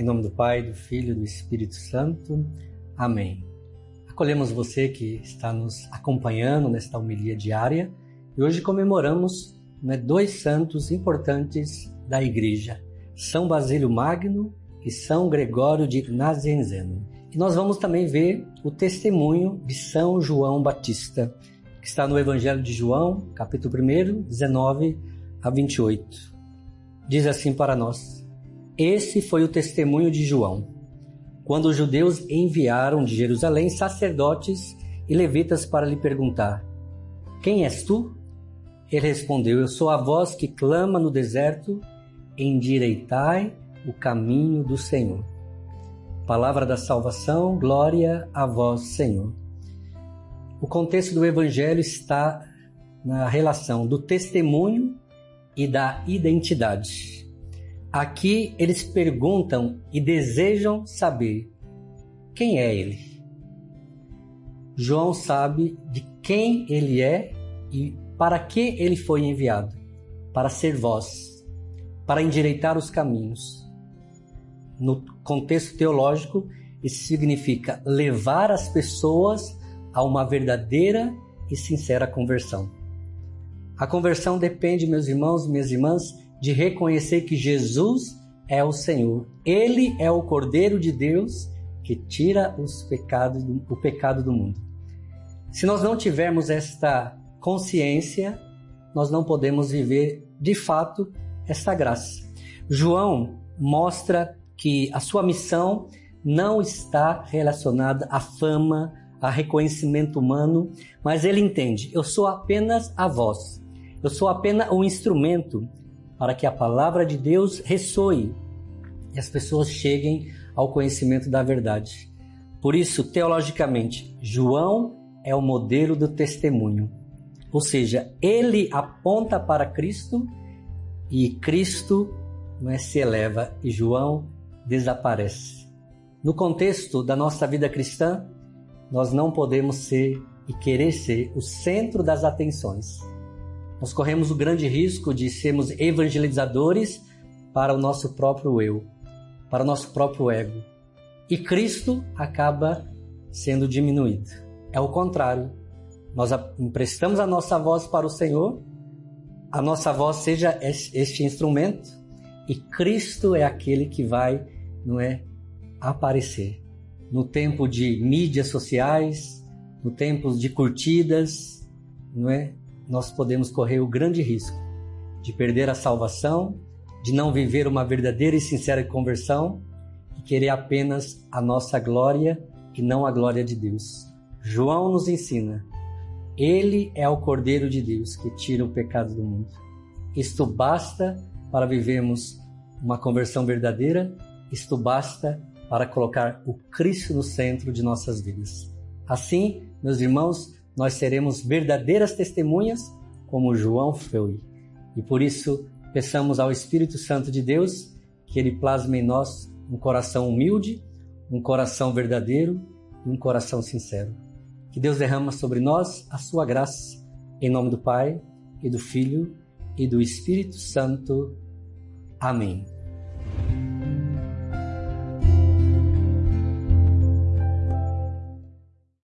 nome do Pai, do Filho e do Espírito Santo. Amém. Acolhemos você que está nos acompanhando nesta homilia diária e hoje comemoramos dois santos importantes da Igreja, São Basílio Magno e São Gregório de Nazianzeno. E nós vamos também ver o testemunho de São João Batista, que está no Evangelho de João, capítulo 1, 19 a 28. Diz assim para nós: Esse foi o testemunho de João, quando os judeus enviaram de Jerusalém sacerdotes e levitas para lhe perguntar: Quem és tu? Ele respondeu: Eu sou a voz que clama no deserto, endireitai o caminho do Senhor. Palavra da salvação, glória a vós, Senhor. O contexto do Evangelho está na relação do testemunho e da identidade. Aqui eles perguntam e desejam saber quem é ele. João sabe de quem ele é e para que ele foi enviado: para ser voz, para endireitar os caminhos. No contexto teológico, isso significa levar as pessoas a uma verdadeira e sincera conversão. A conversão depende, meus irmãos e minhas irmãs, de reconhecer que Jesus é o Senhor. Ele é o Cordeiro de Deus que tira o pecado do mundo. Se nós não tivermos esta consciência, nós não podemos viver de fato esta graça. João mostra que a sua missão não está relacionada à fama, a reconhecimento humano, mas ele entende: eu sou apenas a voz, eu sou apenas um instrumento para que a palavra de Deus ressoe e as pessoas cheguem ao conhecimento da verdade. Por isso, teologicamente, João é o modelo do testemunho, ou seja, ele aponta para Cristo e Cristo se eleva e João desaparece. No contexto da nossa vida cristã, nós não podemos ser e querer ser o centro das atenções. Nós corremos o grande risco de sermos evangelizadores para o nosso próprio eu, para o nosso próprio ego. E Cristo acaba sendo diminuído. É o contrário. Nós emprestamos a nossa voz para o Senhor, a nossa voz seja este instrumento, e Cristo é aquele que vai, aparecer. No tempo de mídias sociais, no tempo de curtidas, nós podemos correr o grande risco de perder a salvação, de não viver uma verdadeira e sincera conversão e querer apenas a nossa glória e não a glória de Deus. João nos ensina: Ele é o Cordeiro de Deus que tira o pecado do mundo. Isto basta para vivermos uma conversão verdadeira, isto basta para colocar o Cristo no centro de nossas vidas. Assim, meus irmãos, nós seremos verdadeiras testemunhas como João foi. E por isso, peçamos ao Espírito Santo de Deus que Ele plasme em nós um coração humilde, um coração verdadeiro e um coração sincero. Que Deus derrama sobre nós a sua graça, em nome do Pai, e do Filho, e do Espírito Santo. Amém.